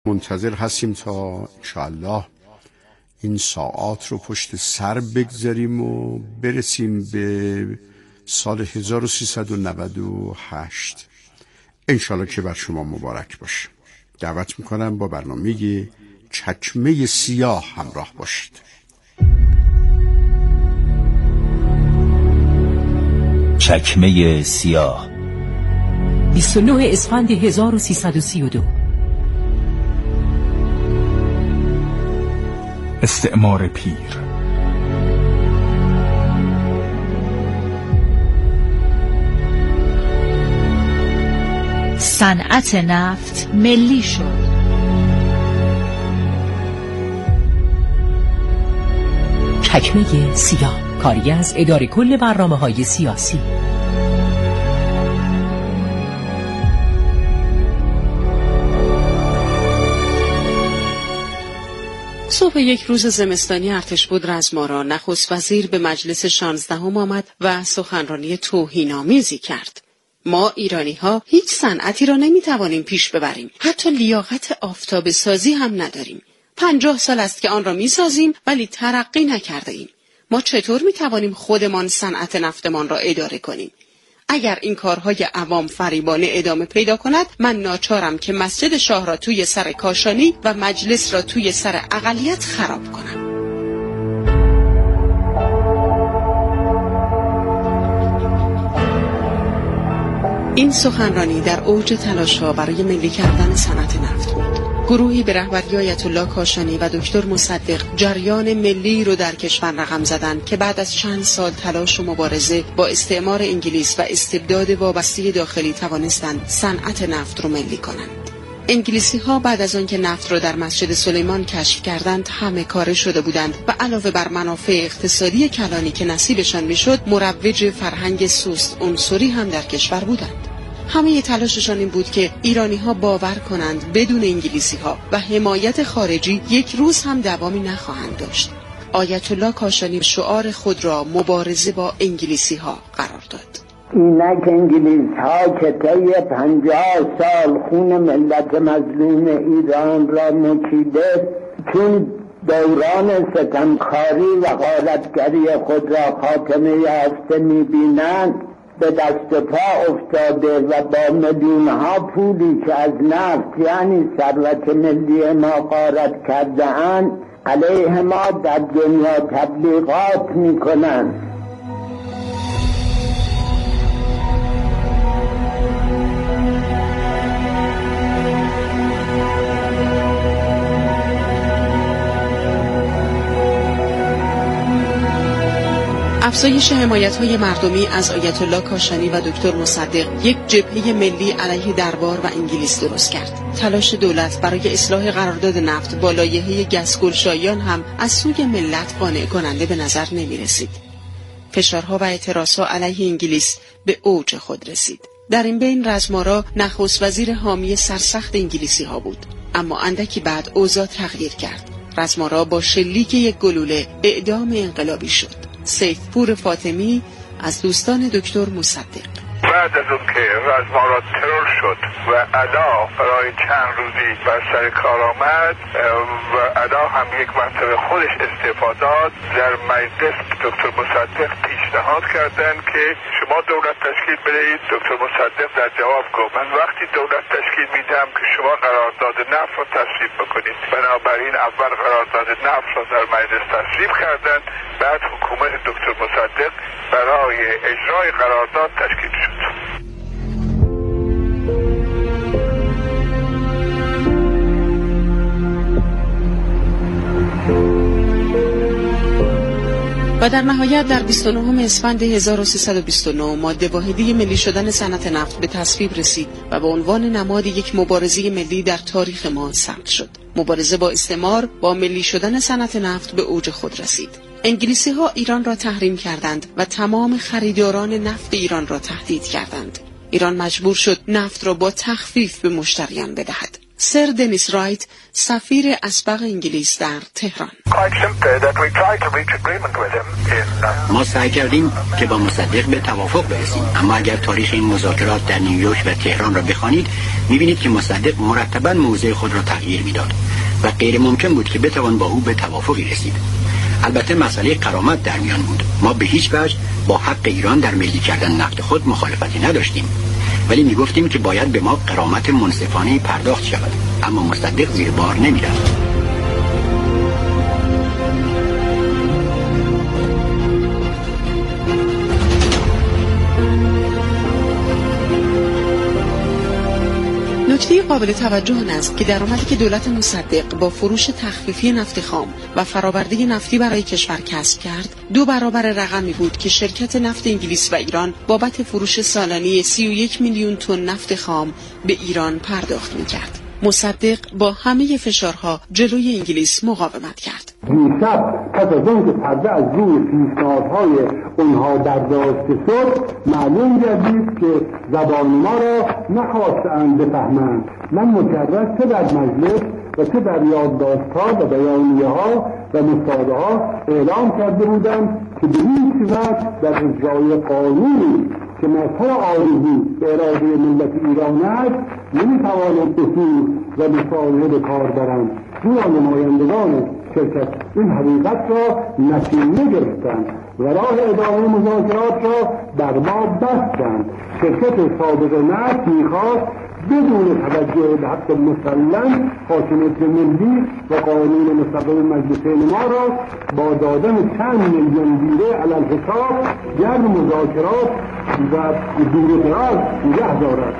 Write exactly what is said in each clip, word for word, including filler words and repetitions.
منتظر هستیم تا انشاءالله این ساعات رو پشت سر بگذاریم و برسیم به سال هزار و سیصد و نود و هشت. انشاءالله که بر شما مبارک باشه. دعوت میکنم با برنامه چکمه سیاه همراه باشید. چکمه سیاه، بیست و نه اسفند هزار و سیصد و سی و دو. استعمار پیر. صنعت نفت ملی شد. چکمه سیاه، کاری از اداره کل برنامه‌های سیاسی. صبح یک روز زمستانی ارتشبد رزمارا نخست وزیر به مجلس شانزدهم آمد و سخنرانی توهین‌آمیزی کرد. ما ایرانی ها هیچ صنعتی را نمی توانیم پیش ببریم. حتی لیاقت آفتاب سازی هم نداریم. پنجاه سال است که آن را می سازیم ولی ترقی نکرده ایم. ما چطور می توانیم خودمان صنعت نفتمان را اداره کنیم؟ اگر این کارهای عوام فریبانه ادامه پیدا کند، من ناچارم که مسجد شاه را توی سر کاشانی و مجلس را توی سر اقلیت خراب کنم. این سخنرانی در اوج تلاش‌ها برای ملی کردن صنعت نفت بود. گروهی به رهبری آیت الله کاشانی و دکتر مصدق جریان ملی رو در کشور رقم زدند که بعد از چند سال تلاش و مبارزه با استعمار انگلیس و استبداد وابسته داخلی توانستند صنعت نفت رو ملی کنند. انگلیسی ها بعد از آنکه نفت را در مسجد سلیمان کشف کردند همه کاره شده بودند و علاوه بر منافع اقتصادی کلانی که نصیبشان میشد، مروج فرهنگ سوست عنصری هم در کشور بودند. همه تلاششان این بود که ایرانی ها باور کنند بدون انگلیسی ها و حمایت خارجی یک روز هم دوامی نخواهند داشت. آیت الله کاشانی شعار خود را مبارزه با انگلیسی ها قرار داد. اینک انگلیس ها که طی پنجاه سال خون ملت مظلوم ایران را نچیده، چون دوران ستمکاری و غارتگری خود را خاتمه یافته می‌بینند، به دست پا افتاده و با میلیون ها پولی که از نفت یعنی ثروت ملی ما غارت کرده اند علیه ما در دنیا تبلیغات می‌کنند. افزایش حمایت‌های مردمی از آیت الله کاشانی و دکتر مصدق یک جبهه ملی علیه دربار و انگلیس درست کرد. تلاش دولت برای اصلاح قرارداد نفت با لایحه گس‌گلشاییان هم از سوی ملت قانع کننده به نظر نمی‌رسید. فشارها و اعتراضها علیه انگلیس به اوج خود رسید. در این بین رزمارا نخست وزیر حامی سرسخت انگلیسی‌ها بود، اما اندکی بعد اوضاع تغییر کرد. رزمارا با شلیک یک گلوله اعدام انقلابی شد. سیفپور فاطمی از دوستان دکتر مصدق: بعد از اون که رزمارا ترور شد و ادا برای چند روزی بر سر کار آمد و ادا هم یک مرتبه خودش استعفا داد، در مجلس دکتر مصدق پیشنهاد کردند که شما دولت تشکیل بدهید. دکتر مصدق در جواب گفت من وقتی دولت تشکیل میدم که شما قرارداد نفت را تصویب بکنید. بنابراین اول قرارداد نفت را در مجلس تصویب کردند، بعد حکومت دکتر مصدق برای اجرای قرارداد تشکیل شد. و در نهایت در بیست و نهم اسفند هزار و سیصد و بیست و نه ماده واحدی ملی شدن صنعت نفت به تصویب رسید و به عنوان نماد یک مبارزه ملی در تاریخ ما ثبت شد. مبارزه با استعمار با ملی شدن صنعت نفت به اوج خود رسید. انگلیسی ها ایران را تحریم کردند و تمام خریداران نفت ایران را تهدید کردند. ایران مجبور شد نفت را با تخفیف به مشتریان بدهد. سر دنیس رایت، سفیر اسبق انگلیس در تهران. ما سعی کردیم که با مصدق به توافق برسیم، اما اگر تاریخ این مذاکرات در نیویورک و تهران را بخوانید می‌بینید که مصدق مرتباً موضع خود را تغییر می‌داد و غیر ممکن بود که بتوان با او به توافقی رسید. البته مسئله غرامت در میان بود. ما به هیچ وجه با حق ایران در ملی کردن نفت خود مخالفتی نداشتیم، ولی میگفتیم که باید به ما غرامت منصفانه پرداخت شود، اما مصدق زیر بار نمیرفت. نکته قابل توجه آن است که درآمدی که دولت مصدق با فروش تخفیفی نفت خام و فرآورده نفتی برای کشور کسب کرد دو برابر رقمی بود که شرکت نفت انگلیس و ایران بابت فروش سالانه سی و یک میلیون تن نفت خام به ایران پرداخت می‌کرد. مصدق با همه فشارها جلوی انگلیس مقاومت کرد. دیشب پس از اینکه پرده از روی پیشنهادهای اونها برداشته شد، معلوم گردید که زبان ما را نخواستند بفهمند. من مجرد چه در مجلس و چه در یادداشت‌ها و بیانیه‌ها و مصاحبه‌ها اعلام کرده بودم که به هیچ وجه در اجرای قانونی که مظهر آرزو به اراده ملت ایران است نمی‌تواند اصول و مصالحه به کار برند. زیرا نمایندگان شرکت این حقیقت را نشینه گرفتند و راه ادامه مذاکرات را در ما بستند. شرکت سابق نفت می‌خواست بدون توجه به حق مسلم حاکمیت ملی و قانون مستقل مجلس ما را با دادن چند میلیون لیره علی الحساب گرد مذاکرات و دور دراز نگه دارد.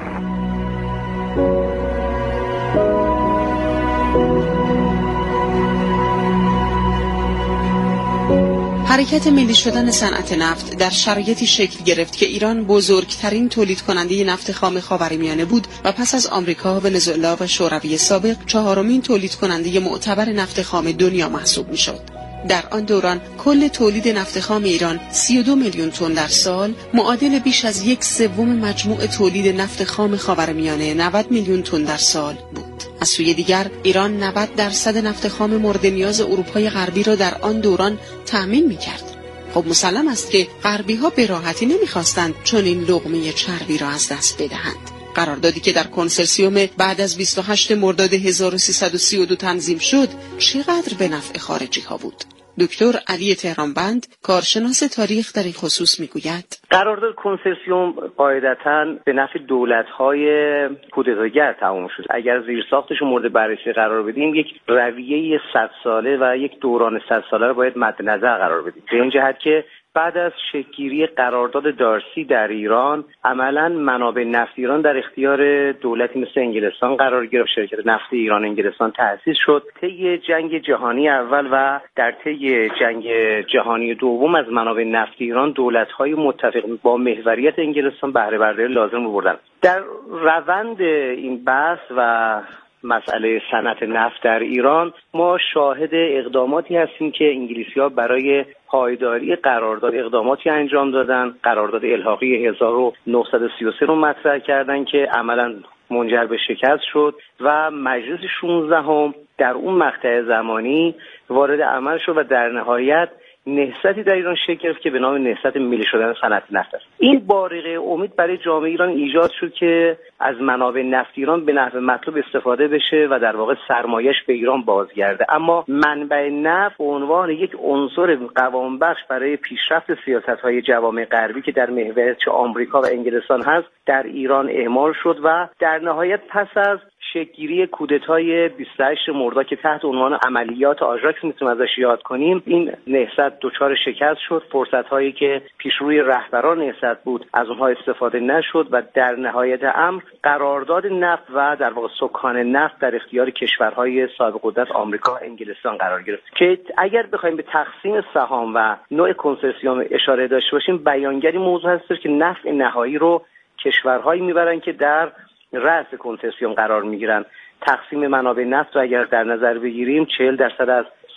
حرکت ملی شدن صنعت نفت در شرایطی شکل گرفت که ایران بزرگترین تولید کننده نفت خام خاورمیانه بود و پس از آمریکا، ونزوئلا و شوروی سابق چهارمین تولید کننده معتبر نفت خام دنیا محسوب می‌شد. در آن دوران کل تولید نفت خام ایران سی و دو میلیون تن در سال، معادل بیش از یک سوم مجموع تولید نفت خام خاورمیانه نود میلیون تن در سال بود. از سوی دیگر ایران نود درصد نفت خام مورد نیاز اروپای غربی را در آن دوران تأمین می‌کرد. خب مسلم است که غربی‌ها به راحتی نمی‌خواستند چون این لقمه چربی را از دست بدهند. قراردادی که در کنسرسیوم بعد از بیست و هشتم مرداد هزار و سیصد و سی و دو تنظیم شد چقدر به نفع خارجی‌ها بود. دکتر علی تهرانبند، کارشناس تاریخ، در این خصوص میگوید قرارداد کنسرسیوم قاعدتاً به نفع دولت‌های کودتاگر تمام شد. اگر زیرساختش مورد بررسی قرار بدیم، یک رویه صد ساله و یک دوران صد ساله رو باید مد نظر قرار بدیم. به این جهت که بعد از شکل‌گیری قرارداد دارسی در ایران، عملاً منابع نفت ایران در اختیار دولتی مثل انگلستان قرار گرفت. شرکت نفت ایران انگلستان تأسیس شد. طی جنگ جهانی اول و در طی جنگ جهانی دوم از منابع نفت ایران دولت‌های متفق با محوریت انگلستان بهره برداری لازم رو بردن. در روند این بحث و مسئله صنعت نفت در ایران ما شاهد اقداماتی هستیم که انگلیسی‌ها برای پایداری قرارداد اقداماتی انجام دادن. قرارداد الحاقی هزار و نهصد و سی و سه رو مطرح کردن که عملاً منجر به شکست شد و مجلس شانزدهم در اون مقطع زمانی وارد عمل شد و در نهایت نهضتی در ایران شکل گرفت که به نام نهضت ملی شدن صنعت نفت است. این بارقه امید برای جامعه ایران ایجاد شد که از منابع نفت ایران به نحو مطلوب استفاده بشه و در واقع سرمایه‌اش به ایران بازگرده. اما منبع نفت به عنوان یک عنصر قوام بخش برای پیشرفت سیاست‌های جوامع غربی که در محوریت چه آمریکا و انگلستان هست در ایران اهمال شد و در نهایت پس از شکل‌گیری کودتای بیست و هشتم مرداد که تحت عنوان عملیات آژاکس میتونیم ازش یاد کنیم، این نهضت دچار شکست شد. فرصت‌هایی که پیش روی رهبران نهضت بود از اونها استفاده نشد و در نهایت امر قرارداد نفت و در واقع سکان نفت در اختیار کشورهای صاحب قدرت آمریکا و انگلستان قرار گرفت که اگر بخوایم به تقسیم سهام و نوع کنسرسیوم اشاره داشته باشیم، بیانگری موضوع هست که نفع نهایی رو کشورهایی میبرن که در رأس کنسرسیوم قرار میگیرن. تقسیم منابع نفت رو اگر در نظر بگیریم چهل درصد از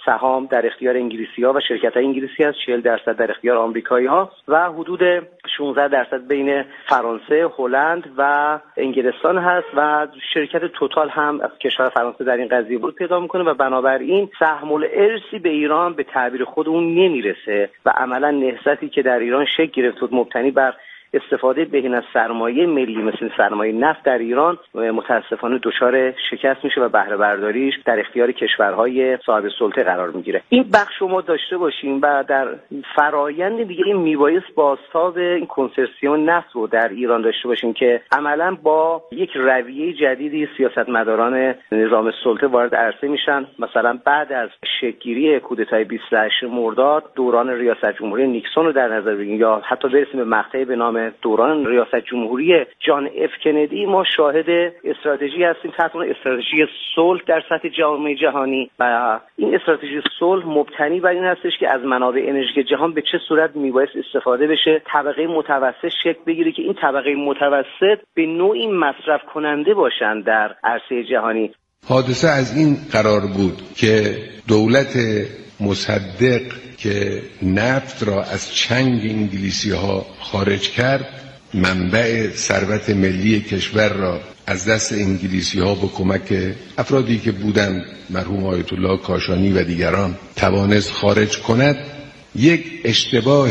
سهام در اختیار انگلیسی‌ها و شرکت‌های انگلیسی است، چهل درصد در اختیار آمریکایی‌ها و حدود شانزده درصد بین فرانسه، هلند و انگلستان هست و شرکت توتال هم از کشور فرانسه در این قضیه بود پیدا می‌کنه و بنابراین سهم الارثی به ایران به تعبیر خود اون نمیرسه و عملاً نهضتی که در ایران شکل گرفت بود مبتنی بر استفاده بهینه از سرمایه ملی مثل سرمایه نفت در ایران متاسفانه دچار شکست میشه و بهره برداریش در اختیار کشورهای صاحب سلطه قرار میگیره. این بخش شما داشته باشیم و در فرایند دیگه این میبایست بازتاب این کنسرسیون نفت رو در ایران داشته باشیم که عملا با یک رویه جدیدی سیاستمداران نظام سلطه وارد عرصه میشن. مثلا بعد از شکل‌گیری کودتای بیست و هشت مرداد دوران ریاست جمهوری نیکسون رو در نظر بگیریم یا حتی برسیم به مقطعی به نام دوران ریاست جمهوری جان اف کندی، ما شاهد استراتژی هستیم تحت عنوان استراتژی صلح در سطح جامعه جهانی و این استراتژی صلح مبتنی بر این هستش که از منابع انرژی جهان به چه صورت میبایست استفاده بشه، طبقه متوسط شکل بگیره که این طبقه متوسط به نوعی مصرف کننده باشن در عرصه جهانی. حادثه از این قرار بود که دولت مصدق که نفت را از چنگ انگلیسی ها خارج کرد، منبع ثروت ملی کشور را از دست انگلیسی ها با کمک افرادی که بودند مرحوم آیت الله کاشانی و دیگران توانست خارج کند، یک اشتباه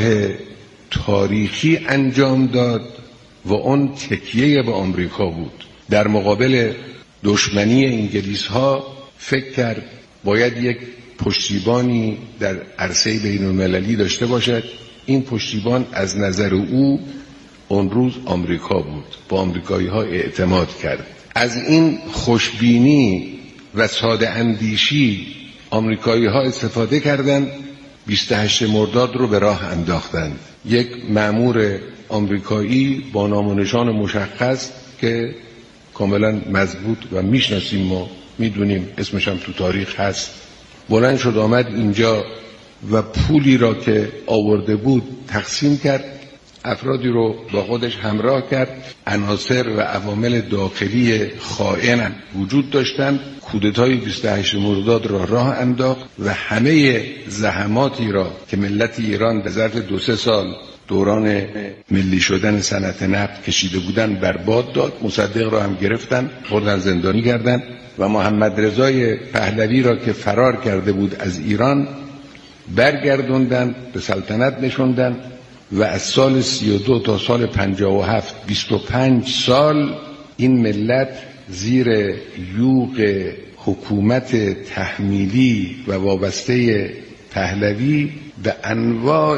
تاریخی انجام داد و اون تکیه به آمریکا بود. در مقابل دشمنی انگلیس ها فکر کرد باید یک پشتیبانی در عرصه بین المللی داشته باشد. این پشتیبان از نظر او اون روز آمریکا بود، با آمریکایی ها اعتماد کرد. از این خوشبینی و ساده اندیشی آمریکایی ها استفاده کردند، بیست و هشت مرداد رو به راه انداختند. یک مأمور آمریکایی با نام و نشان مشخص که کاملا مضبوط و میشناسیم، ما میدونیم اسمش هم تو تاریخ هست، بلند شد آمد اینجا و پولی را که آورده بود تقسیم کرد، افرادی رو با خودش همراه کرد. عناصر و عوامل داخلی خائن وجود داشتند. کودتای بیست و هشت مرداد را راه انداخت و همه زحماتی را که ملت ایران در ظرف دو سه سال دوران ملی شدن صنعت نفت کشیده بودن برباد داد. مصدق را هم گرفتن، بردن زندانی کردن و محمد رضای پهلوی را که فرار کرده بود از ایران برگردوندن، به سلطنت نشوندن و از سال سی و دو تا سال پنجاه و هفت بیست و پنج سال این ملت زیر یوغ حکومت تحمیلی و وابسته پهلوی به انواع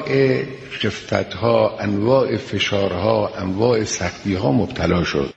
خفتها، انواع فشارها، انواع سختیها مبتلا شد.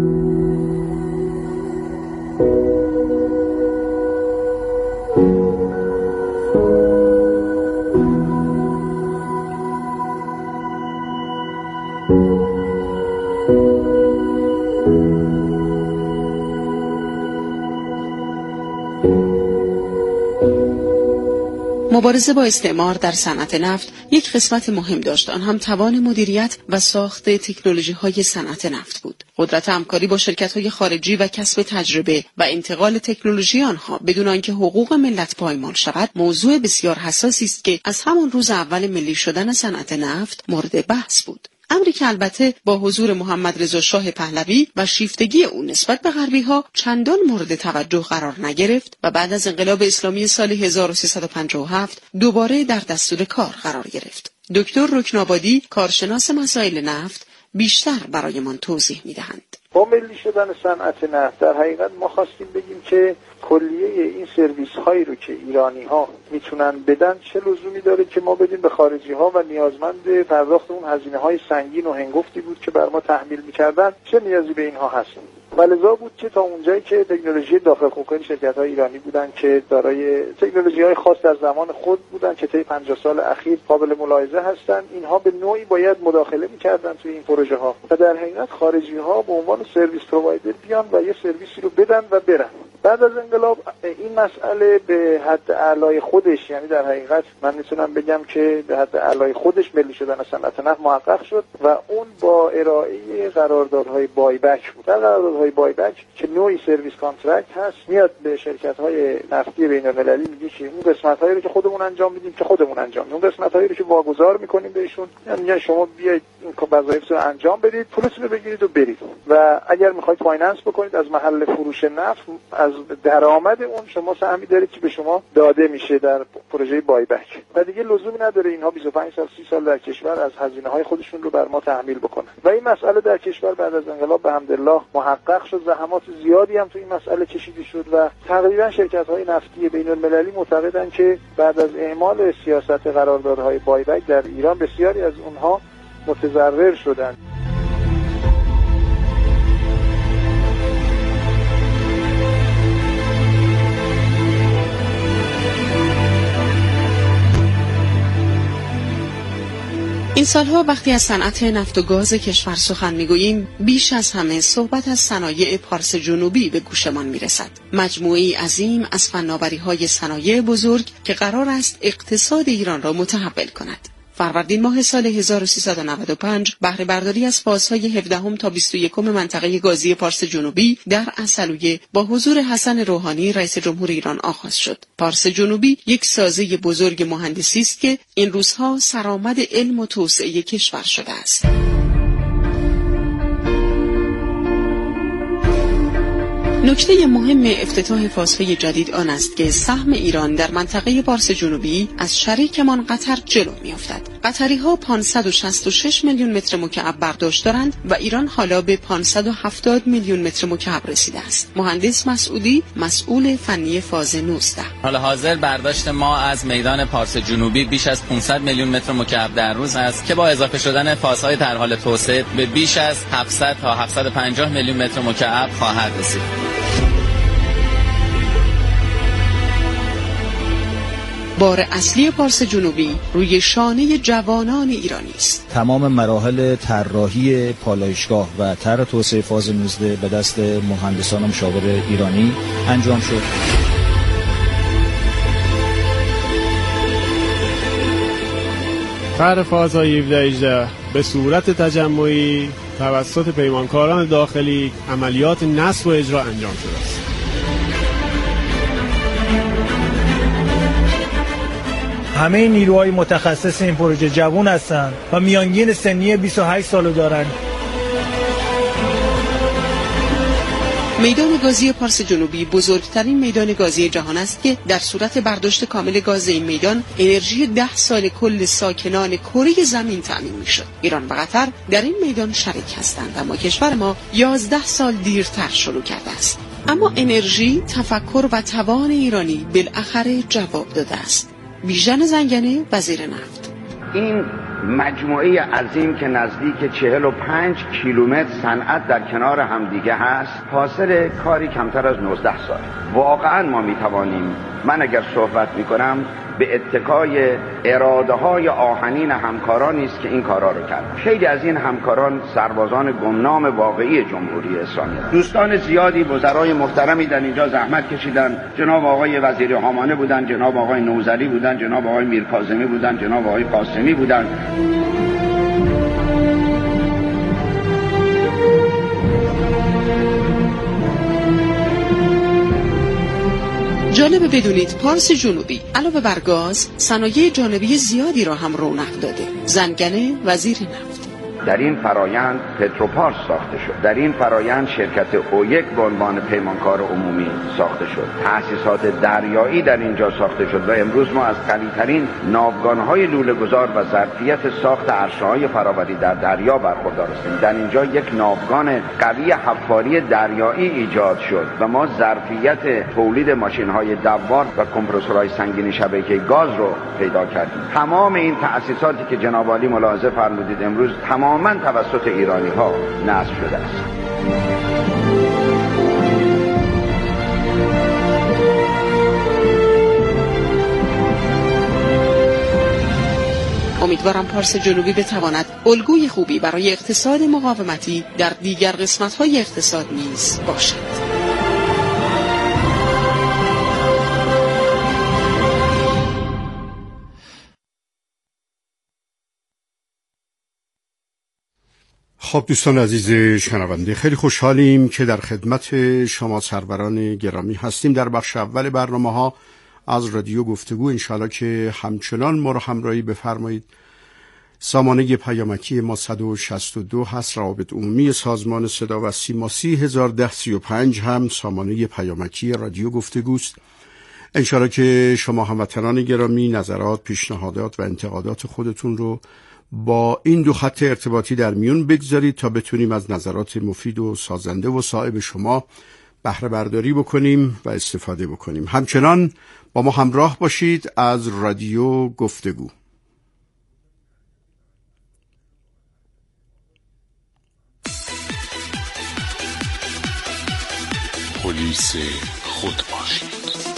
مبارزه با استعمار در صنعت نفت یک قسمت مهم داشت، آن هم توان مدیریت و ساخت تکنولوژی‌های صنعت نفت بود. قدرت همکاری با شرکت‌های خارجی و کسب تجربه و انتقال تکنولوژی آنها بدون آنکه حقوق ملت پایمال شود موضوع بسیار حساسی است که از همان روز اول ملی شدن صنعت نفت مورد بحث بود. امری که البته با حضور محمد رضا شاه پهلوی و شیفتگی او نسبت به غربی‌ها چندان مورد توجه قرار نگرفت و بعد از انقلاب اسلامی سال هزار و سیصد و پنجاه و هفت دوباره در دستور کار قرار گرفت. دکتر رکنابادی، کارشناس مسائل نفت، بیشتر برایمان توضیح می‌دهند. با ملی شدن صنعت نفت در حقیقت ما خواستیم بگیم که کلیه این سرویس هایی رو که ایرانی ها میتونن بدن چه لزومی داره که ما بدیم به خارجی ها و نیازمند پرداخت اون هزینه های سنگین و هنگفتی بود که بر ما تحمیل میکردن، چه نیازی به اینها هست. و لذا بود که تا اونجایی که تکنولوژی داخل خودکار شرکت‌های ایرانی بودن که دارای تکنولوژی‌های خاص در زمان خود بودن که طی پنجاه سال اخیر قابل ملاحظه هستند، اینها به نوعی باید مداخله می‌کردن توی این پروژه‌ها و در حقیقت خارجی‌ها به عنوان سرویس پرووایدر بیان و یه سرویسی رو بدن و برن. بعد از انقلاب این مسئله به حد اعلای خودش، یعنی در حقیقت من میتونم بگم که به حد اعلای خودش ملی شدن صنعت نفت محقق شد و اون با ارائه قراردادهای بایبک بود. در قراردادهای های بایبک که نوعی سرویس کانترکت هست، میاد به شرکت‌های نفتی بین‌المللی میگه که اون قسمت‌هایی رو که خودمون انجام میدیم که خودمون انجام میدیم، اون قسمت‌هایی رو که واگذار می‌کنیم بهشون، یعنی شما بیاید این وظایف رو انجام بدید، پولتون رو بگیرید و برید. و اگر می‌خواید فایننس بکنید از محل فروش نفت، از درآمد اون شما سهمی دارید که به شما داده میشه در پروژه بایبک و دیگه لزومی نداره اینها بیست و پنج سال سی سال در کشور از هزینه‌های خودشون رو بر ما تحمیل بکنن. و این مسئله در کشور بعد از انقلاب به حمدالله محقق شد، زحمات زیادی هم تو این مسئله کشیده شد و تقریبا شرکت‌های نفتی بین‌المللی معتقدن که بعد از اعمال سیاست قراردادهای بایبک در ایران بسیاری از اونها متضرر شدند. این سالها وقتی از صنعت نفت و گاز کشور سخن میگوییم، بیش از همه صحبت از صنایع پارس جنوبی به گوشمان میرسد. مجموعه‌ای عظیم از فناوری‌های صنایع بزرگ که قرار است اقتصاد ایران را متحول کند. فروردین ماه سال هزار و سیصد و نود و پنج بهره برداری از فازهای هفدهم تا بیست و یکم منطقه گازی پارس جنوبی در عسلویه با حضور حسن روحانی رئیس جمهور ایران آغاز شد. پارس جنوبی یک سازه بزرگ مهندسی است که این روزها سرآمد علم و توسعه کشور شده است. نکته مهم افتتاح فازهای جدید آن است که سهم ایران در منطقه پارس جنوبی از شریکمان قطر جلو می‌افتد. قطری‌ها پانصد و شصت و شش میلیون متر مکعب برداشت دارند و ایران حالا به پانصد و هفتاد میلیون متر مکعب رسیده است. مهندس مسعودی مسئول فنی فاز نوزده: حال حاضر برداشت ما از میدان پارس جنوبی بیش از پانصد میلیون متر مکعب در روز است که با اضافه شدن فازهای در حال توسعه به بیش از هفتصد تا هفتصد و پنجاه میلیون متر مکعب خواهد رسید. بار اصلی پارس جنوبی روی شانه جوانان ایرانی است. تمام مراحل طراحی پالایشگاه و طرح توسعه فاز نوزده به دست مهندسان مشاور ایرانی انجام شد. طرح فازهای هفده هجده به صورت تجمعی توسط پیمانکاران داخلی عملیات نصب و اجرا انجام شده است. همه نیروهای متخصص این پروژه جوان هستند و میانگین سنی بیست و هشت سال دارند. میدان گازی پارس جنوبی بزرگترین میدان گازی جهان است که در صورت برداشت کامل گاز این میدان انرژی ده سال کل ساکنان کره زمین تأمین میشد. ایران و قطر در این میدان شریک هستند، اما کشور ما یازده سال دیرتر شروع کرده است. اما انرژی، تفکر و توان ایرانی بالاخره جواب داده است. بیژن زنگنه، وزیر نفت: این مجموعه عظیم که نزدیک چهل و پنج کیلومتر صنعت در کنار همدیگه هست، حاصل کاری کمتر از نوزده سال. واقعا ما میتوانیم، من اگر صحبت میکنم به اتکای اراده های آهنین همکارانی است که این کارا رو کرد. خیلی از این همکاران سربازان گمنام واقعی جمهوری اسلامی هستند. دوستان زیادی، وزرای محترمی در اینجا زحمت کشیدن. جناب آقای وزیر هامانه بودن، جناب آقای نوذری بودن، جناب آقای میرکاظمی بودن، جناب آقای قاسمی بودن. جالب بدونید پارس جنوبی علاوه بر گاز صنایع جانبی زیادی را هم رونق داده. زنگنه، وزیر نفت: در این فرایند پتروپارس ساخته شد. در این فرایند شرکت او یک به عنوان پیمانکار عمومی ساخته شد. تأسیسات دریایی در اینجا ساخته شد و امروز ما از قوی‌ترین ناوگان‌های لوله‌گذار و ظرفیت ساخت عرشه‌های فراوری در دریا برخوردار هستیم. در اینجا یک ناوگان قوی حفاری دریایی ایجاد شد و ما ظرفیت تولید ماشین‌های دوار و کمپرسورهای سنگین شبکه گاز رو پیدا کردیم. تمام این تأسیساتی که جناب عالی ملاحظه فرمودید امروز تمام من توسط ایرانی ها نصب شده است. امیدوارم پارس جنوبی بتواند الگوی خوبی برای اقتصاد مقاومتی در دیگر قسمت‌های اقتصاد نیز باشد. خب دوستان عزیز شنونده، خیلی خوشحالیم که در خدمت شما سروران گرامی هستیم در بخش اول برنامه ها از رادیو گفتگو. انشاءالله که همچنان ما رو همراهی بفرمایید. سامانه پیامکی ما صد و شصت و دو هست، روابط عمومی سازمان صدا و سیما سی هزار و ده سی و پنج هم سامانه پیامکی رادیو گفتگوست. انشاءالله که شما هموطنان گرامی نظرات، پیشنهادات و انتقادات خودتون رو با این دو خط ارتباطی در میون بگذارید تا بتونیم از نظرات مفید و سازنده و صائب شما بهره برداری بکنیم و استفاده بکنیم. همچنان با ما همراه باشید از رادیو گفتگو. پلیس خود باشید.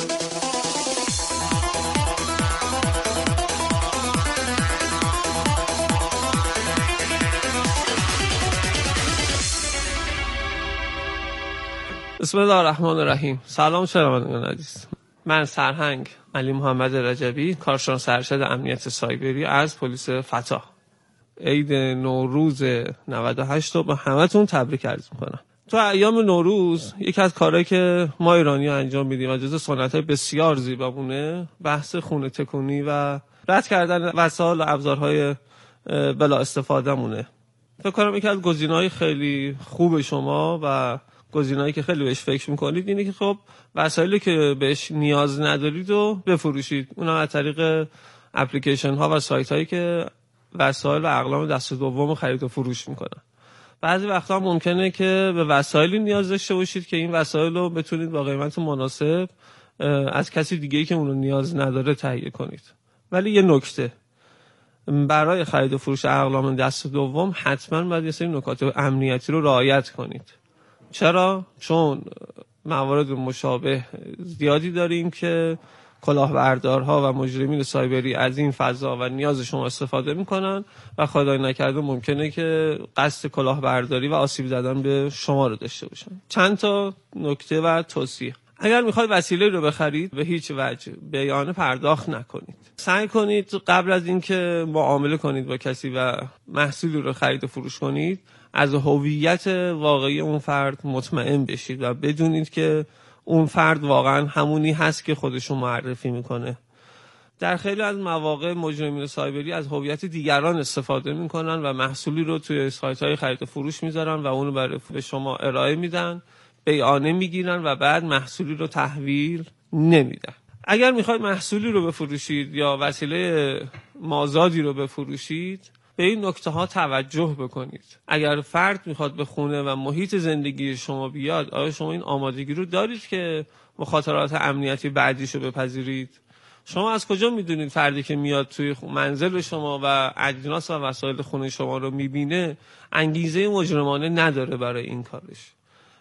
بسم الله الرحمن الرحیم. سلام شنوندگان عزیز، من سرهنگ علی محمد رجبی، کارشناس ارشد امنیت سایبری از پلیس فتا. عید نوروز نود و هشت رو به همتون تبریک عرض میکنم. تو ایام نوروز یکی از کارهایی که ما ایرانی‌ها انجام میدیم و جزو سنت‌های بسیار زیبامونه بحث خونه تکونی و رد کردن وسایل و ابزارهای بلا استفاده مونه. فکر کنم یکی از گزینه‌های خیلی خوب شما و گزینه‌ای که خیلی بهش فکر میکنید اینه که خب وسایلی که بهش نیاز ندارید رو بفروشید. اونم از طریق اپلیکیشن ها و سایت هایی که وسایل و اقلام دست دوم خرید و فروش میکنن. بعضی وقتا ممکنه که به وسایلی نیاز داشته باشید که این وسایل رو بتونید با قیمت مناسب از کسی دیگه‌ای که اون رو نیاز نداره تهیه کنید. ولی یه نکته، برای خرید و فروش اقلام دست دوم حتما باید یه سری نکات امنیتی رو رعایت کنید. چرا؟ چون موارد مشابه زیادی داریم که کلاهبردارها و مجرمین سایبری از این فضا و نیاز شما استفاده میکنن و خدای نکرده ممکنه که قصد کلاهبرداری و آسیب زدن به شما رو داشته باشن. چند تا نکته و توصیه: اگر میخواید وسیله رو بخرید به هیچ وجه بیان پرداخت نکنید. سعی کنید قبل از اینکه معامله کنید با کسی و محصولی رو خرید و فروش کنید از هویت واقعی اون فرد مطمئن بشید و بدونید که اون فرد واقعا همونی هست که خودشون معرفی میکنه. در خیلی از مواقع مجرمین سایبری از هویت دیگران استفاده میکنن و محصولی رو توی سایت‌های خرید و فروش میذارن و اون رو برای به شما ارائه میدن، بیانه میگیرن و بعد محصولی رو تحویل نمیدن. اگر میخواید محصولی رو بفروشید یا وسیله مازادی رو بفروشید به این نکته ها توجه بکنید. اگر فرد میخواد به خونه و محیط زندگی شما بیاد، آیا شما این آمادگی رو دارید که مخاطرات امنیتی بعدیشو بپذیرید؟ شما از کجا میدونید فردی که میاد توی منزل شما و اجناس و وسایل خونه شما رو میبینه انگیزه مجرمانه نداره برای این کارش؟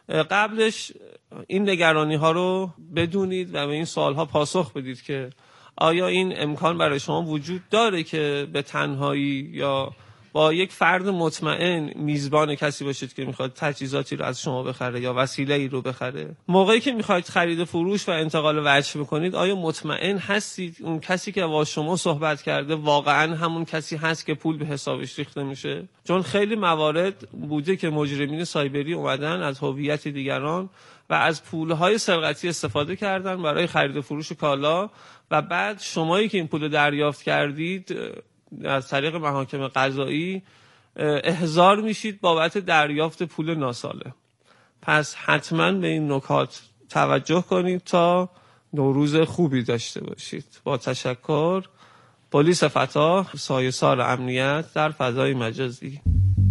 قبلش این نگرانی ها رو بدونید و به این سوال ها پاسخ بدید که آیا این امکان برای شما وجود داره که به تنهایی یا با یک فرد مطمئن میزبان کسی باشید که میخواد تجهیزاتی رو از شما بخره یا وسیله‌ای رو بخره؟ موقعی که میخواید خرید و فروش و انتقال وجه بکنید آیا مطمئن هستید اون کسی که با شما صحبت کرده واقعا همون کسی هست که پول به حسابش ریخته میشه؟ چون خیلی موارد بوده که مجرمین سایبری اومدن از هویت دیگران و از پولهای سرقتی استفاده کردن برای خرید و فروش کالا و بعد شمایی که این پول دریافت کردید از طریق محاکم قضایی احضار میشید بابت دریافت پول ناسالم. پس حتما به این نکات توجه کنید تا نوروز خوبی داشته باشید. با تشکر. پلیس فتا، سایه‌سار امنیت در فضای مجازی.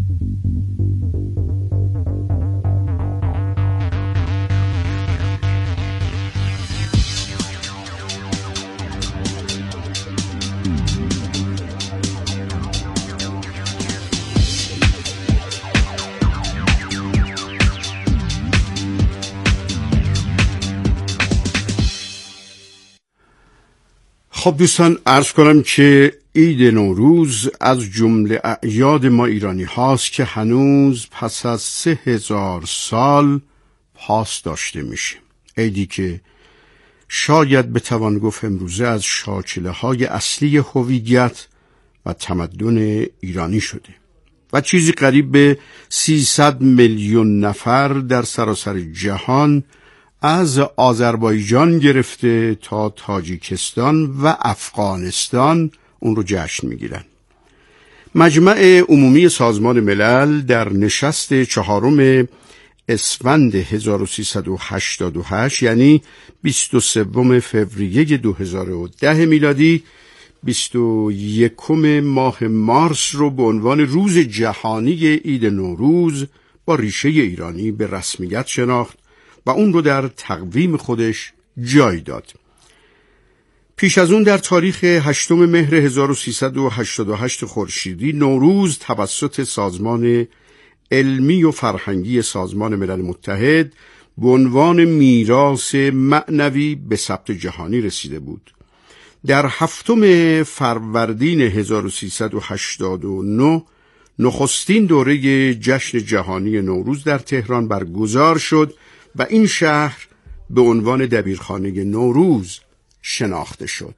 خب دوستان، عرض کنم که عید نوروز از جمله اعیاد ما ایرانی هاست که هنوز پس از سه هزار سال پاس داشته میشه. عیدی که شاید بتوان گفت امروزه از شاکله های اصلی هویت و تمدن ایرانی شده. و چیزی قریب به سیصد میلیون نفر در سراسر جهان از آذربایجان گرفته تا تاجیکستان و افغانستان اون رو جشن میگیرن. مجمع عمومی سازمان ملل در نشست چهارم اسفند هزار و سیصد و هشتاد و هشت یعنی بیست و سوم فوریه دو هزار و ده میلادی بیست و یکم ماه مارس رو به عنوان روز جهانی عید نوروز با ریشه ایرانی به رسمیت شناخت و اون رو در تقویم خودش جای داد. پیش از اون در تاریخ هشتم مهر هزار و سیصد و هشتاد و هشت خورشیدی نوروز توسط سازمان علمی و فرهنگی سازمان ملل متحد به عنوان میراث معنوی به ثبت جهانی رسیده بود. در هفتم فروردین هزار و سیصد و هشتاد و نه نخستین دوره جشن جهانی نوروز در تهران برگزار شد و این شهر به عنوان دبیرخانه نوروز شناخته شد.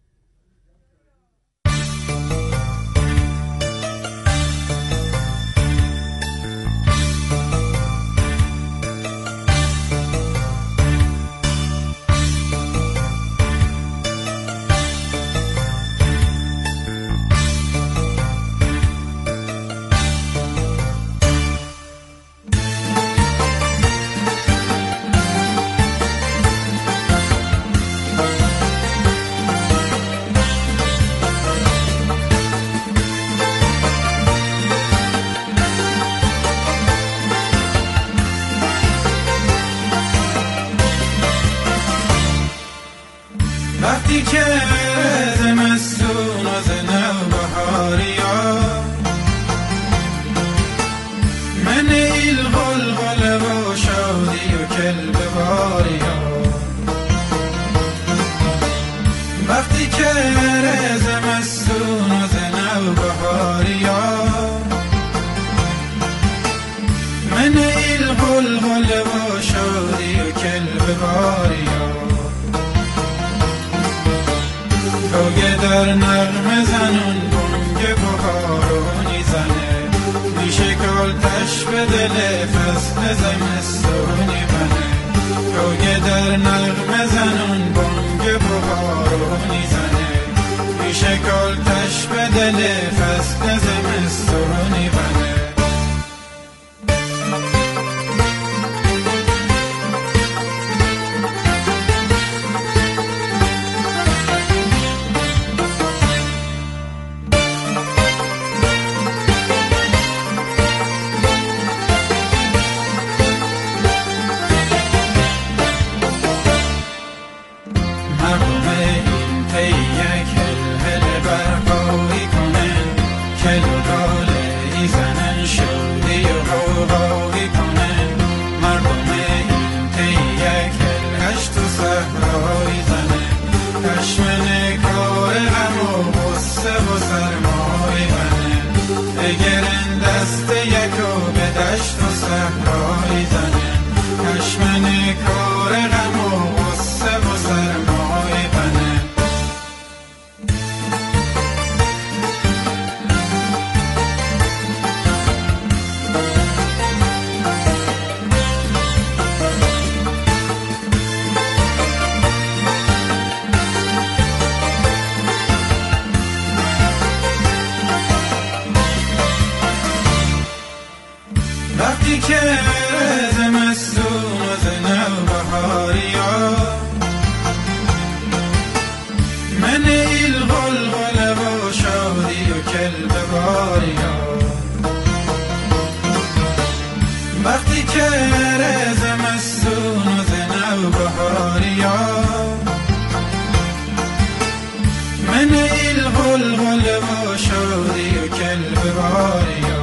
وقتی که زمستون از نوبهاریا من ایل غلغل و شادی و کلب باریا وقتی که زمستون از نوبهاریا من ایل غلغل و شادی و کلب باریا توگه در نغمه زنون بونگ بخارونی زنه میشه کالتش به دل فصل زمستونی بنه توگه در نغمه زنون بونگ بخارونی زنه میشه کالتش به دل فصل زمستونی بنه وقتی که زمستون از نوبهاریا من ایل غلغل و شادی و کلب باریا وقتی که زمستون از نوبهاریا من ایل غلغل و شادی و کلب باریا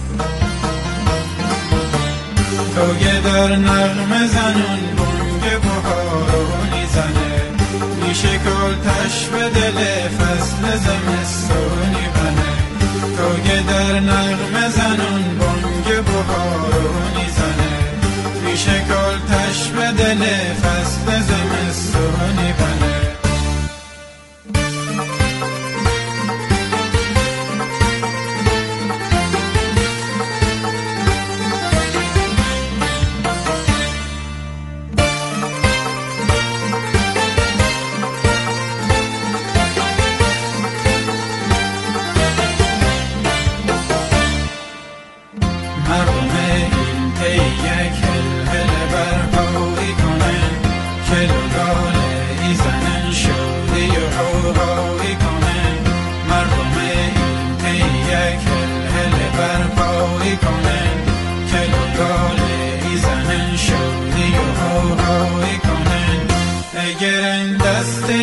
توگه در نغمه زنون بونگ بخارونی زنه میشه کالتش به دل فصل زمستونی بنه توگه در نغمه زنون بونگ بخارونی زنه میشه کالتش به دل فصل زمستونی بنه